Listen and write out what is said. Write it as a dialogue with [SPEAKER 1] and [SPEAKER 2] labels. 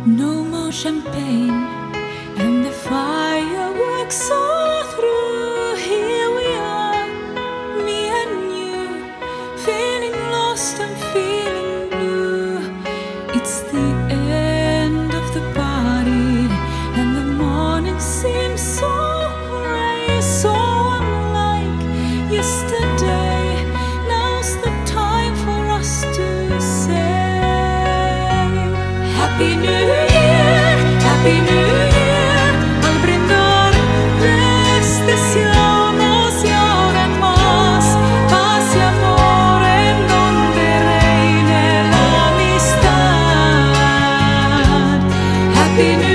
[SPEAKER 1] No more champagne and the fireworks are through. Here we are, me and you, feeling lost and feeling blue. It's the end of the party and the morning seems so gray, so unlike yesterday. Now's the time for us to say Happy New Year, Happy New Year. Al brindar deseamos y ahora en más paz y amor en donde reine la amistad. Happy New